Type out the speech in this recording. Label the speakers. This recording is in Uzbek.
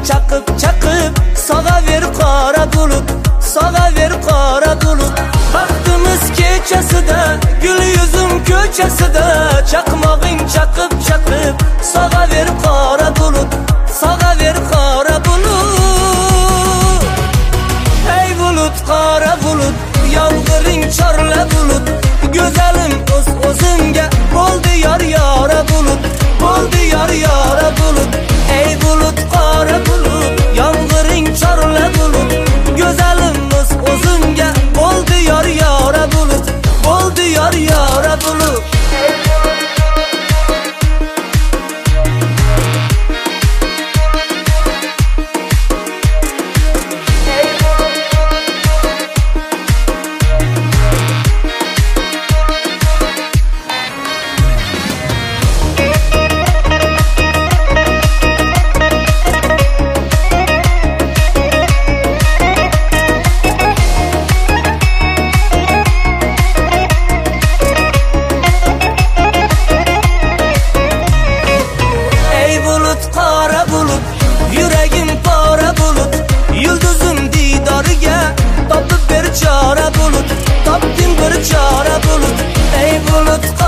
Speaker 1: chaqib chaqib sog'aver qora bulut, sog'aver qora bulut. Baxtimiz kechasida, gul yuzim ko'chasida, chaqmog'ing chaqib chaqib sog'aver qora bulut, sog'aver qora bulut. Ey bulut, qora bulut, yomg'iring chorla bulut, go'zalim o'zimga bo'ldi yor yora bulut, bo'ldi yor yora bulut. Ey bulut, qora bulut, yomg'iring chorla bulut, go'zalim o'zimga bo'ldi yor yora bulut, bo'ldi yor yora bulut. Yuragim qora bulut, yulduzim didoriga topib ber chora bulut, topdim bir chora bulut. Ey bulut,